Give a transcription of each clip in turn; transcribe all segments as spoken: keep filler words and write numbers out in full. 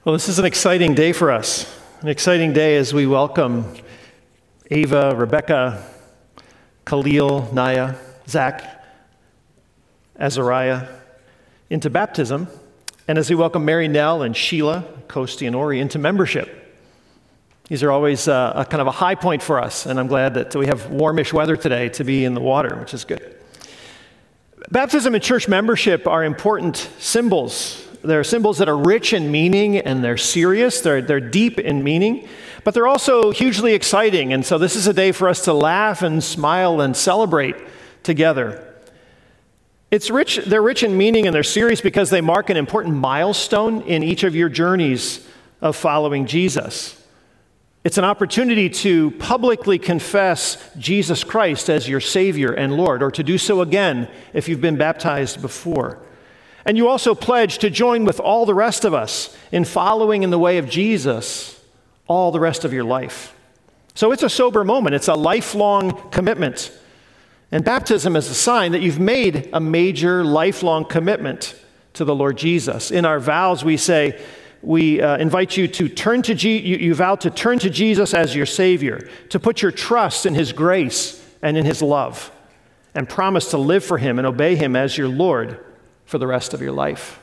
Well, this is an exciting day for us, an exciting day as we welcome Ava, Rebecca, Khalil, Naya, Zach, Azariah into baptism, and as we welcome Mary Nell and Sheila, Kosti, and Ori into membership. These are always uh, a kind of a high point for us, and I'm glad that we have warmish weather today to be in the water, which is good. Baptism and church membership are important symbols. They're symbols that are rich in meaning and they're serious, they're, they're deep in meaning, but they're also hugely exciting. And so this is a day for us to laugh and smile and celebrate together. It's rich, they're rich in meaning and they're serious because they mark an important milestone in each of your journeys of following Jesus. It's an opportunity to publicly confess Jesus Christ as your Savior and Lord, or to do so again if you've been baptized before. And you also pledge to join with all the rest of us in following in the way of Jesus all the rest of your life. So it's a sober moment. It's a lifelong commitment. And baptism is a sign that you've made a major lifelong commitment to the Lord Jesus. In our vows, we say, we uh, invite you to turn to Je- you, you vow to turn to Jesus as your Savior, to put your trust in His grace and in His love, and promise to live for Him and obey Him as your Lord for the rest of your life.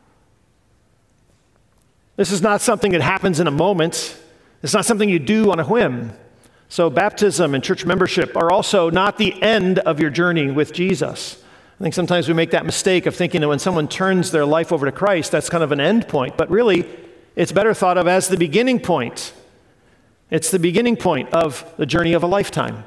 This is not something that happens in a moment. It's not something you do on a whim. So baptism and church membership are also not the end of your journey with Jesus. I think sometimes we make that mistake of thinking that when someone turns their life over to Christ, that's kind of an end point. But really, it's better thought of as the beginning point. It's the beginning point of the journey of a lifetime.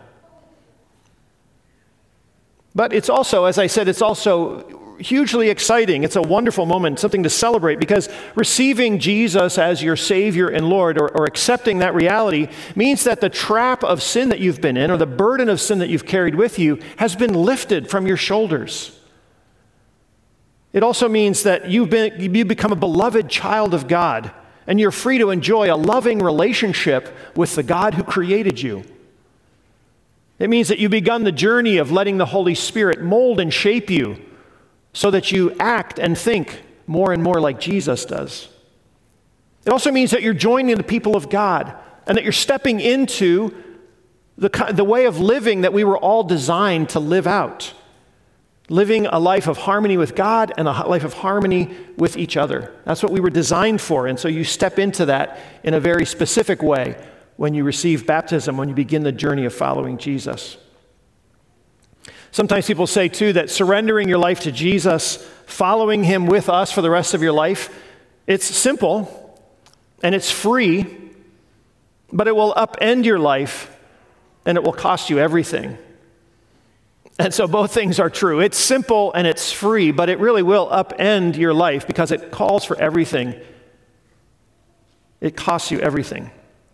But it's also, as I said, it's also hugely exciting. It's a wonderful moment, something to celebrate, because receiving Jesus as your Savior and Lord, or, or accepting that reality, means that the trap of sin that you've been in, or the burden of sin that you've carried with you, has been lifted from your shoulders. It also means that you've been, you become a beloved child of God, and you're free to enjoy a loving relationship with the God who created you. It means that you've begun the journey of letting the Holy Spirit mold and shape you so that you act and think more and more like Jesus does. It also means that you're joining the people of God and that you're stepping into the, the way of living that we were all designed to live out. Living a life of harmony with God and a life of harmony with each other. That's what we were designed for, and so you step into that in a very specific way when you receive baptism, when you begin the journey of following Jesus. Sometimes people say, too, that surrendering your life to Jesus, following Him with us for the rest of your life, it's simple and it's free, but it will upend your life and it will cost you everything. And so both things are true. It's simple and it's free, but it really will upend your life because it calls for everything. It costs you everything.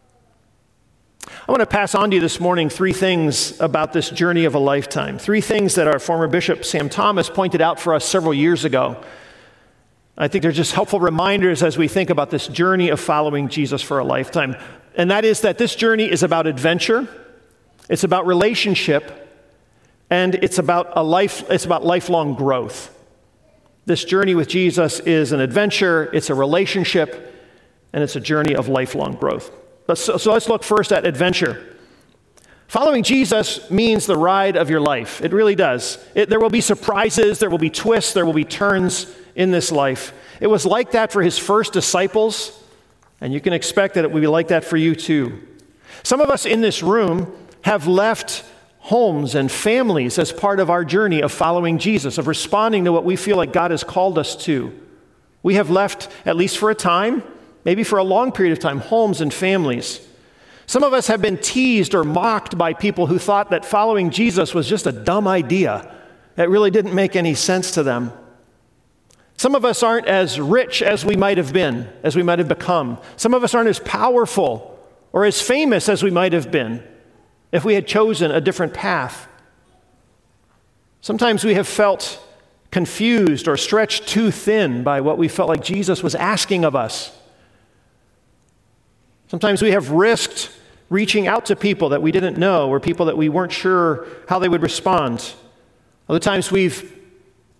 I want to pass on to you this morning three things about this journey of a lifetime. Three things that our former Bishop Sam Thomas pointed out for us several years ago. I think they're just helpful reminders as we think about this journey of following Jesus for a lifetime. And that is that this journey is about adventure, it's about relationship, and it's about a life, it's about lifelong growth. This journey with Jesus is an adventure, it's a relationship, and it's a journey of lifelong growth. So, so let's look first at adventure. Following Jesus means the ride of your life. It really does. It, there will be surprises, there will be twists, there will be turns in this life. It was like that for His first disciples, and you can expect that it will be like that for you too. Some of us in this room have left homes and families as part of our journey of following Jesus, of responding to what we feel like God has called us to. We have left, at least for a time, maybe for a long period of time, homes and families. Some of us have been teased or mocked by people who thought that following Jesus was just a dumb idea. It really didn't make any sense to them. Some of us aren't as rich as we might have been, as we might have become. Some of us aren't as powerful or as famous as we might have been if we had chosen a different path. Sometimes we have felt confused or stretched too thin by what we felt like Jesus was asking of us. Sometimes we have risked reaching out to people that we didn't know or people that we weren't sure how they would respond. Other times we've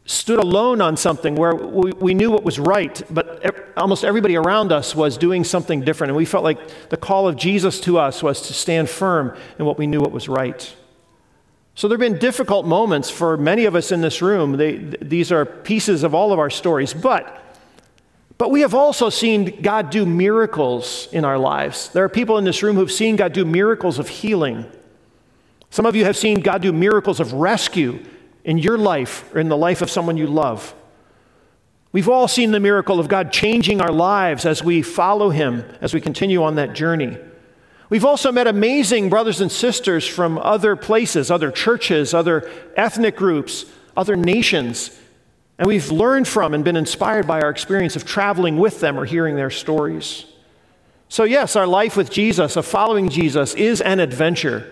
stood alone on something where we, we knew what was right, but e- almost everybody around us was doing something different. And we felt like the call of Jesus to us was to stand firm in what we knew what was right. So there have been difficult moments for many of us in this room. They, th- these are pieces of all of our stories. But, but we have also seen God do miracles in our lives. There are people in this room who've seen God do miracles of healing. Some of you have seen God do miracles of rescue in your life or in the life of someone you love. We've all seen the miracle of God changing our lives as we follow him, as we continue on that journey. We've also met amazing brothers and sisters from other places, other churches, other ethnic groups, other nations, and we've learned from and been inspired by our experience of traveling with them or hearing their stories. So yes, our life with Jesus, of following Jesus, is an adventure.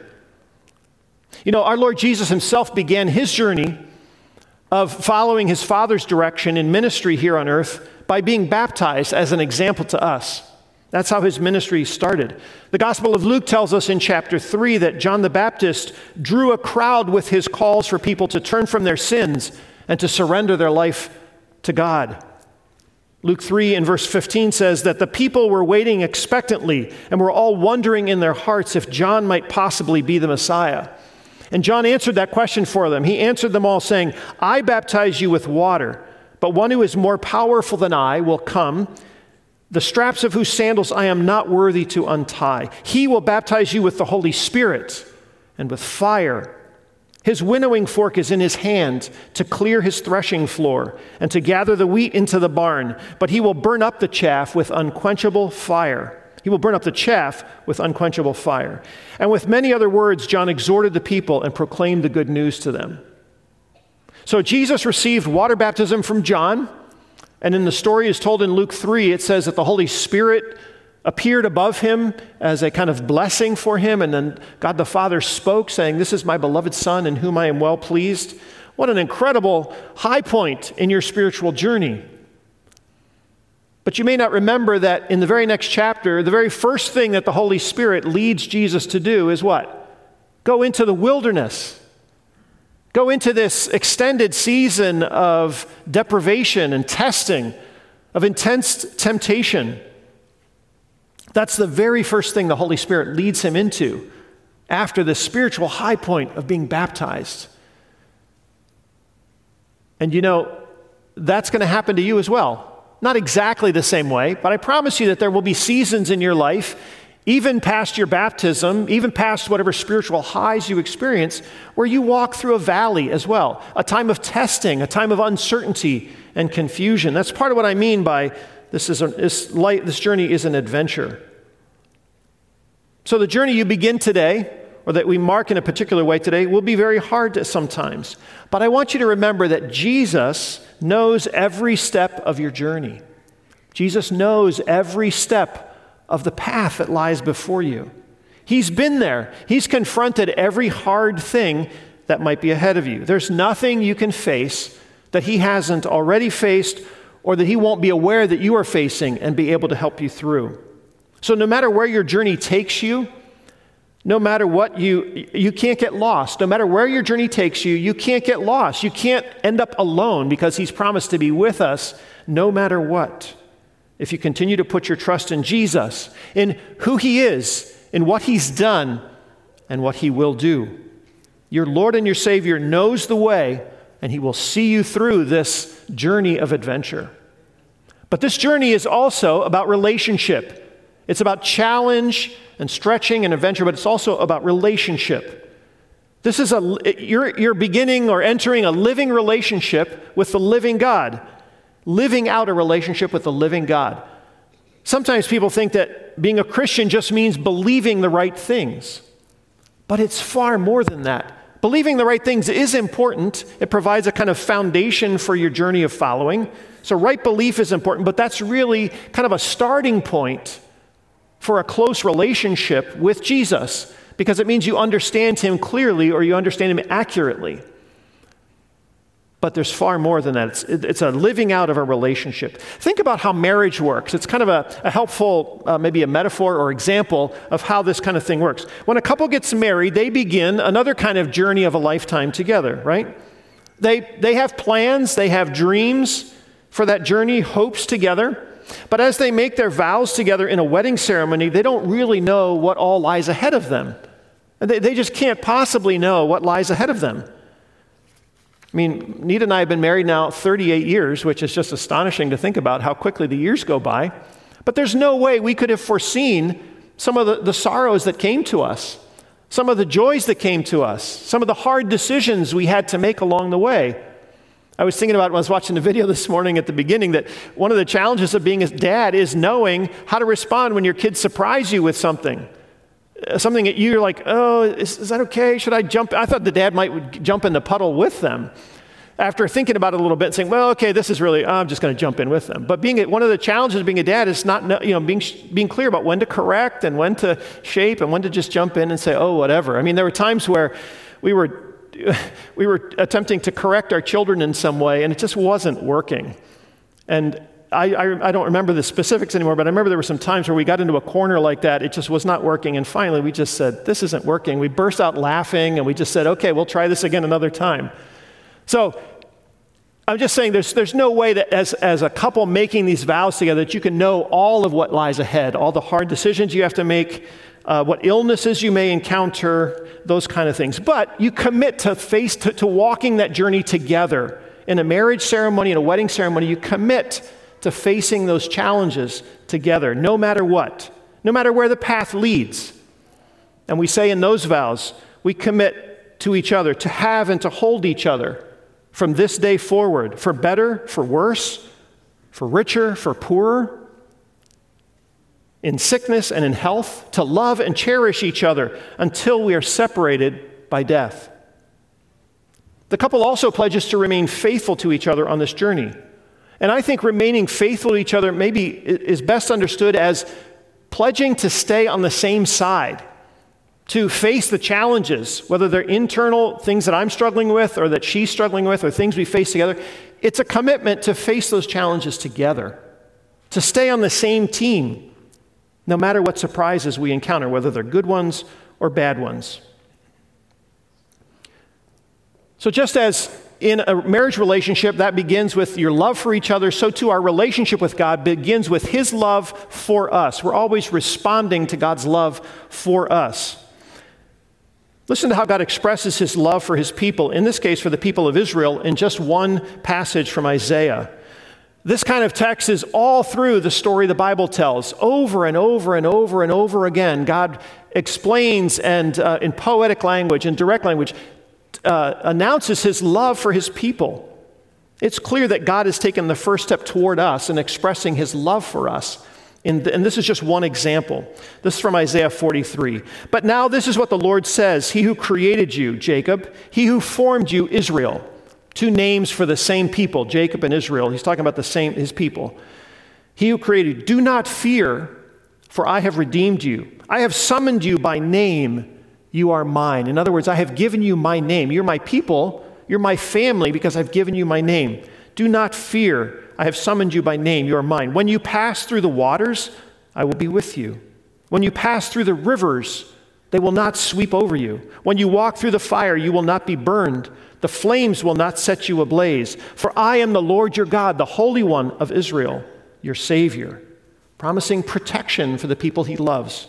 You know, our Lord Jesus himself began his journey of following his Father's direction in ministry here on earth by being baptized as an example to us. That's how his ministry started. The Gospel of Luke tells us in chapter three that John the Baptist drew a crowd with his calls for people to turn from their sins and to surrender their life to God. Luke three in verse fifteen says that the people were waiting expectantly and were all wondering in their hearts if John might possibly be the Messiah. And John answered that question for them. He answered them all saying, I baptize you with water, but one who is more powerful than I will come, the straps of whose sandals I am not worthy to untie. He will baptize you with the Holy Spirit and with fire. His winnowing fork is in his hand to clear his threshing floor and to gather the wheat into the barn, but he will burn up the chaff with unquenchable fire. He will burn up the chaff with unquenchable fire. And with many other words, John exhorted the people and proclaimed the good news to them. So Jesus received water baptism from John. And in the story is told in Luke three, it says that the Holy Spirit appeared above him as a kind of blessing for him. And then God the Father spoke, saying, this is my beloved Son in whom I am well pleased. What an incredible high point in your spiritual journey. But you may not remember that in the very next chapter, the very first thing that the Holy Spirit leads Jesus to do is what? Go into the wilderness. Go into this extended season of deprivation and testing, of intense temptation. That's the very first thing the Holy Spirit leads him into after the spiritual high point of being baptized. And you know, that's going to happen to you as well. Not exactly the same way, but I promise you that there will be seasons in your life, even past your baptism, even past whatever spiritual highs you experience, where you walk through a valley as well, a time of testing, a time of uncertainty and confusion. That's part of what I mean by this is a, this, light, this journey is an adventure. So the journey you begin today, or that we mark in a particular way today, will be very hard sometimes. But I want you to remember that Jesus knows every step of your journey. Jesus knows every step of the path that lies before you. He's been there. He's confronted every hard thing that might be ahead of you. There's nothing you can face that he hasn't already faced or that he won't be aware that you are facing and be able to help you through. So no matter where your journey takes you, no matter what, you you can't get lost. No matter where your journey takes you, you can't get lost. You can't end up alone because he's promised to be with us no matter what. If you continue to put your trust in Jesus, in who he is, in what he's done, and what he will do. Your Lord and your Savior knows the way, and he will see you through this journey of adventure. But this journey is also about relationship. It's about challenge and stretching and adventure, but it's also about relationship. This is a, you're, you're beginning or entering a living relationship with the living God, living out a relationship with the living God. Sometimes people think that being a Christian just means believing the right things, but it's far more than that. Believing the right things is important. It provides a kind of foundation for your journey of following. So right belief is important, but that's really kind of a starting point for a close relationship with Jesus, because it means you understand him clearly or you understand him accurately. But there's far more than that. It's, it's a living out of a relationship. Think about how marriage works. It's kind of a, a helpful, uh, maybe a metaphor or example of how this kind of thing works. When a couple gets married, they begin another kind of journey of a lifetime together, right? They, they have plans, they have dreams for that journey, hopes together. But as they make their vows together in a wedding ceremony, they don't really know what all lies ahead of them. They, they just can't possibly know what lies ahead of them. I mean, Nita and I have been married now thirty-eight years, which is just astonishing to think about how quickly the years go by. But there's no way we could have foreseen some of the, the sorrows that came to us, some of the joys that came to us, some of the hard decisions we had to make along the way. I was thinking about when I was watching the video this morning at the beginning that one of the challenges of being a dad is knowing how to respond when your kids surprise you with something. Something that you're like, oh, is, is that okay? Should I jump? I thought the dad might jump in the puddle with them. After thinking about it a little bit and saying, well, okay, this is really, oh, I'm just going to jump in with them. But being a, one of the challenges of being a dad is not, you know, being being clear about when to correct and when to shape and when to just jump in and say, oh, whatever. I mean, there were times where we were we were attempting to correct our children in some way, and it just wasn't working. And I, I, I don't remember the specifics anymore, but I remember there were some times where we got into a corner like that. It just was not working. And finally, we just said, this isn't working. We burst out laughing, and we just said, okay, we'll try this again another time. So I'm just saying there's, there's no way that as, as a couple making these vows together that you can know all of what lies ahead, all the hard decisions you have to make, uh, what illnesses you may encounter, those kind of things. But you commit to face to, to walking that journey together. In a marriage ceremony, in a wedding ceremony, you commit to facing those challenges together, no matter what, no matter where the path leads. And we say in those vows, we commit to each other, to have and to hold each other from this day forward, for better, for worse, for richer, for poorer, in sickness and in health, to love and cherish each other until we are separated by death. The couple also pledges to remain faithful to each other on this journey. And I think remaining faithful to each other maybe is best understood as pledging to stay on the same side, to face the challenges, whether they're internal things that I'm struggling with or that she's struggling with or things we face together. It's a commitment to face those challenges together, to stay on the same team, no matter what surprises we encounter, whether they're good ones or bad ones. So just as in a marriage relationship that begins with your love for each other, so too our relationship with God begins with His love for us. We're always responding to God's love for us. Listen to how God expresses His love for His people, in this case for the people of Israel, in just one passage from Isaiah. This kind of text is all through the story the Bible tells. Over and over and over and over again, God explains and uh, in poetic language and direct language, Uh, announces His love for His people. It's clear that God has taken the first step toward us in expressing His love for us. And, and this is just one example. This is from Isaiah forty-three. But now this is what the Lord says, He who created you, Jacob, He who formed you, Israel. Two names for the same people, Jacob and Israel. He's talking about the same, His people. He who created you, do not fear, for I have redeemed you. I have summoned you by name. You are mine. In other words, I have given you my name. You're my people. You're my family because I've given you my name. Do not fear. I have summoned you by name. You are mine. When you pass through the waters, I will be with you. When you pass through the rivers, they will not sweep over you. When you walk through the fire, you will not be burned. The flames will not set you ablaze. For I am the Lord your God, the Holy One of Israel, your Savior, promising protection for the people He loves.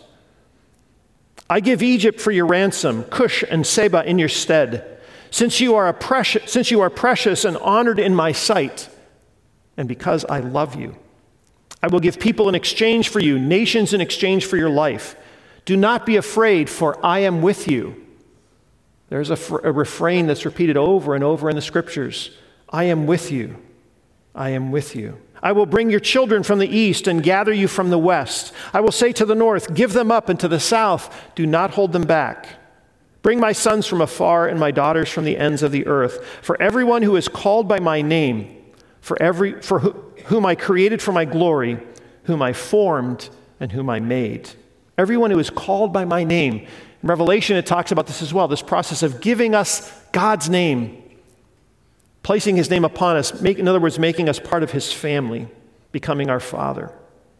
I give Egypt for your ransom, Cush and Seba in your stead, since you are a precious, since you are precious and honored in my sight, and because I love you. I will give people in exchange for you, nations in exchange for your life. Do not be afraid, for I am with you. There's a, fr- a refrain that's repeated over and over in the scriptures. I am with you. I am with you. I will bring your children from the east and gather you from the west. I will say to the north, give them up, and to the south, do not hold them back. Bring my sons from afar and my daughters from the ends of the earth. For everyone who is called by my name, for every for who, whom I created for my glory, whom I formed and whom I made. Everyone who is called by my name. In Revelation, it talks about this as well, this process of giving us God's name, placing His name upon us, make, in other words, making us part of His family, becoming our Father.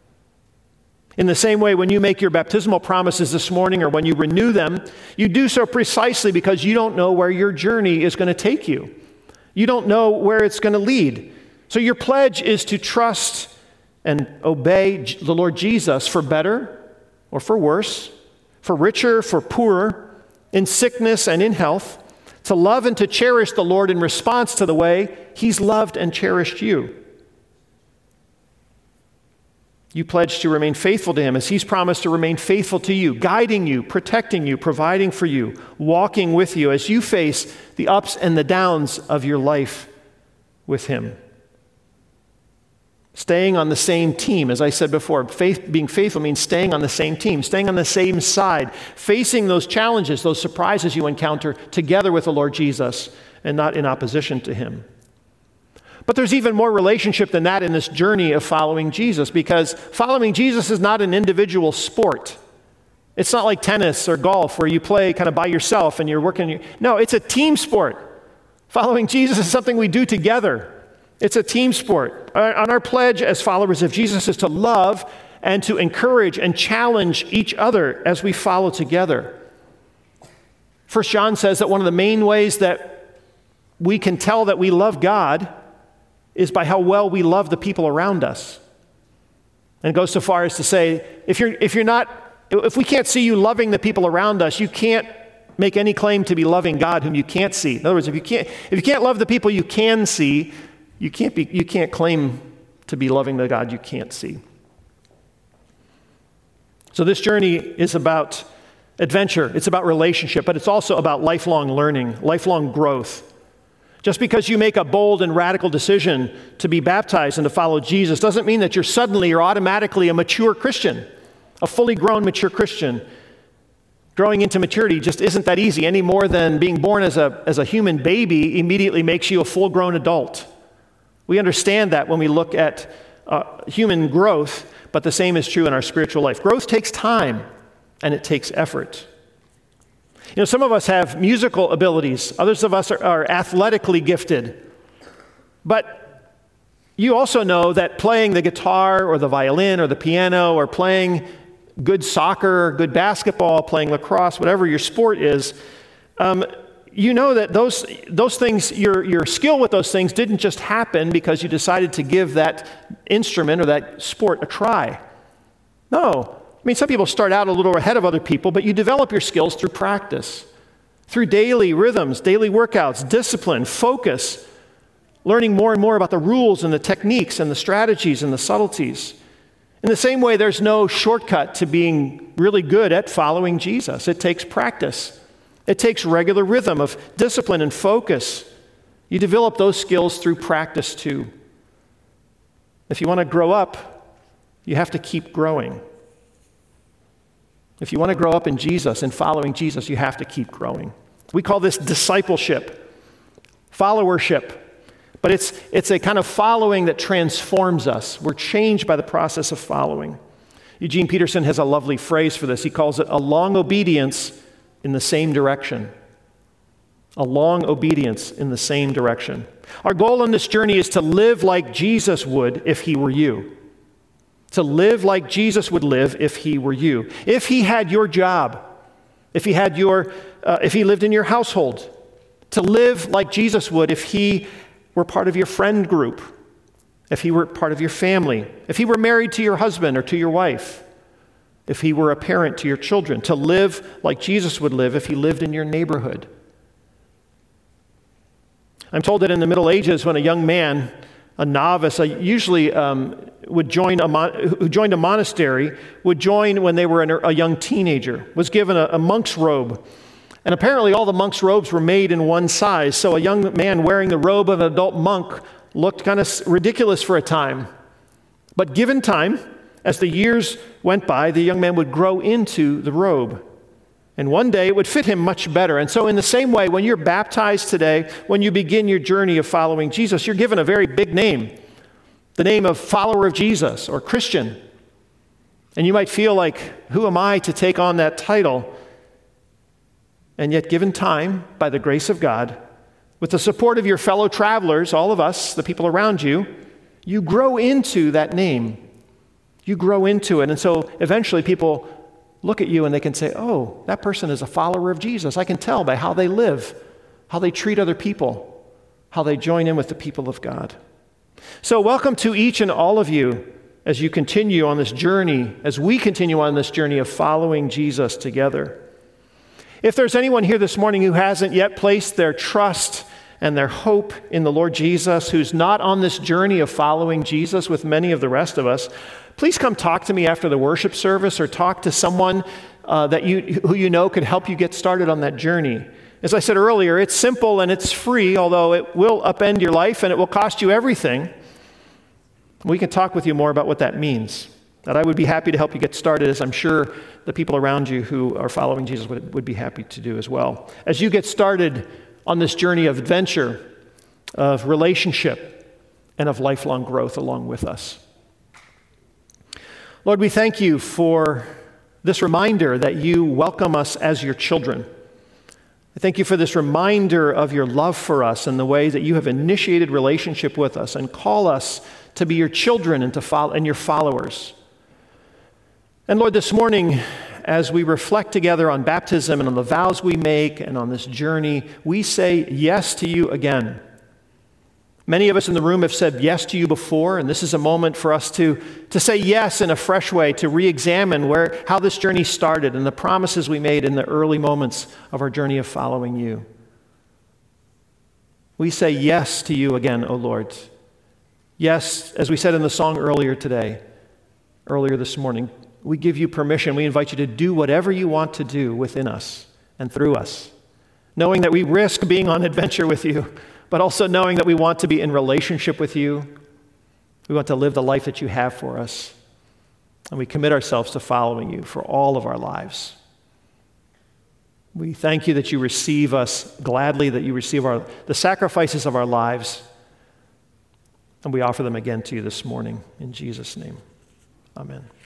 In the same way, when you make your baptismal promises this morning or when you renew them, you do so precisely because you don't know where your journey is going to take you. You don't know where it's going to lead. So your pledge is to trust and obey the Lord Jesus for better or for worse, for richer, for poorer, in sickness and in health, to love and to cherish the Lord in response to the way He's loved and cherished you. You pledge to remain faithful to Him as He's promised to remain faithful to you, guiding you, protecting you, providing for you, walking with you as you face the ups and the downs of your life with Him. Staying on the same team, as I said before, faith, being faithful means staying on the same team, staying on the same side, facing those challenges, those surprises you encounter together with the Lord Jesus and not in opposition to Him. But there's even more relationship than that in this journey of following Jesus, because following Jesus is not an individual sport. It's not like tennis or golf where you play kind of by yourself and you're working. No, it's a team sport. Following Jesus is something we do together. It's a team sport. On our pledge as followers of Jesus is to love and to encourage and challenge each other as we follow together. First John says that one of the main ways that we can tell that we love God is by how well we love the people around us. And it goes so far as to say, if you're if you're not, if we can't see you loving the people around us, you can't make any claim to be loving God whom you can't see. In other words, if you can't if you can't love the people you can see, You can't be, you can't claim to be loving the God you can't see. So this journey is about adventure. It's about relationship, but it's also about lifelong learning, lifelong growth. Just because you make a bold and radical decision to be baptized and to follow Jesus doesn't mean that you're suddenly or automatically a mature Christian, a fully grown mature Christian. Growing into maturity just isn't that easy any more than being born as a, as a human baby immediately makes you a full-grown adult. We understand that when we look at uh, human growth, but the same is true in our spiritual life. Growth takes time, and it takes effort. You know, some of us have musical abilities. Others of us are, are athletically gifted. But you also know that playing the guitar or the violin or the piano or playing good soccer, good basketball, playing lacrosse, whatever your sport is, um, you know that those those things, your your skill with those things didn't just happen because you decided to give that instrument or that sport a try. No. I mean, some people start out a little ahead of other people, but you develop your skills through practice, through daily rhythms, daily workouts, discipline, focus, learning more and more about the rules and the techniques and the strategies and the subtleties. In the same way, there's no shortcut to being really good at following Jesus. It takes practice. It takes regular rhythm of discipline and focus. You develop those skills through practice too. If you want to grow up, you have to keep growing. If you want to grow up in Jesus and following Jesus, you have to keep growing. We call this discipleship, followership. But it's, it's a kind of following that transforms us. We're changed by the process of following. Eugene Peterson has a lovely phrase for this. He calls it a long obedience in the same direction. A long obedience in the same direction. Our goal in this journey is to live like Jesus would if he were you. To live like Jesus would live if he were you. If he had your job, if he had your, uh, if he lived in your household. To live like Jesus would if he were part of your friend group, if he were part of your family, if he were married to your husband or to your wife, if he were a parent to your children, to live like Jesus would live if he lived in your neighborhood. I'm told that in the Middle Ages, when a young man, a novice, a, usually um, would join a mon- who joined a monastery, would join when they were an, a young teenager, was given a, a monk's robe. And apparently all the monks' robes were made in one size, so a young man wearing the robe of an adult monk looked kind of ridiculous for a time. But given time, as the years went by, the young man would grow into the robe. And one day it would fit him much better. And so in the same way, when you're baptized today, when you begin your journey of following Jesus, you're given a very big name, the name of follower of Jesus or Christian. And you might feel like, who am I to take on that title? And yet, given time, by the grace of God, with the support of your fellow travelers, all of us, the people around you, you grow into that name. You grow into it. And so eventually people look at you and they can say, oh, that person is a follower of Jesus. I can tell by how they live, how they treat other people, how they join in with the people of God. So welcome to each and all of you as you continue on this journey, as we continue on this journey of following Jesus together. If there's anyone here this morning who hasn't yet placed their trust and their hope in the Lord Jesus, who's not on this journey of following Jesus with many of the rest of us, please come talk to me after the worship service, or talk to someone uh, that you who you know could help you get started on that journey. As I said earlier, it's simple and it's free, although it will upend your life and it will cost you everything. We can talk with you more about what that means. That I would be happy to help you get started, as I'm sure the people around you who are following Jesus would, would be happy to do as well. As you get started on this journey of adventure, of relationship, and of lifelong growth along with us. Lord, we thank you for this reminder that you welcome us as your children. I thank you for this reminder of your love for us and the way that you have initiated relationship with us and call us to be your children and to follow and your followers. And Lord, this morning, as we reflect together on baptism and on the vows we make and on this journey, we say yes to you again. Many of us in the room have said yes to you before, and this is a moment for us to, to say yes in a fresh way, to re-examine where, how this journey started and the promises we made in the early moments of our journey of following you. We say yes to you again, O Lord. Yes, as we said in the song earlier today, earlier this morning, we give you permission. We invite you to do whatever you want to do within us and through us, knowing that we risk being on adventure with you, but also knowing that we want to be in relationship with you. We want to live the life that you have for us. And we commit ourselves to following you for all of our lives. We thank you that you receive us gladly, that you receive our, the sacrifices of our lives. And we offer them again to you this morning. In Jesus' name, amen.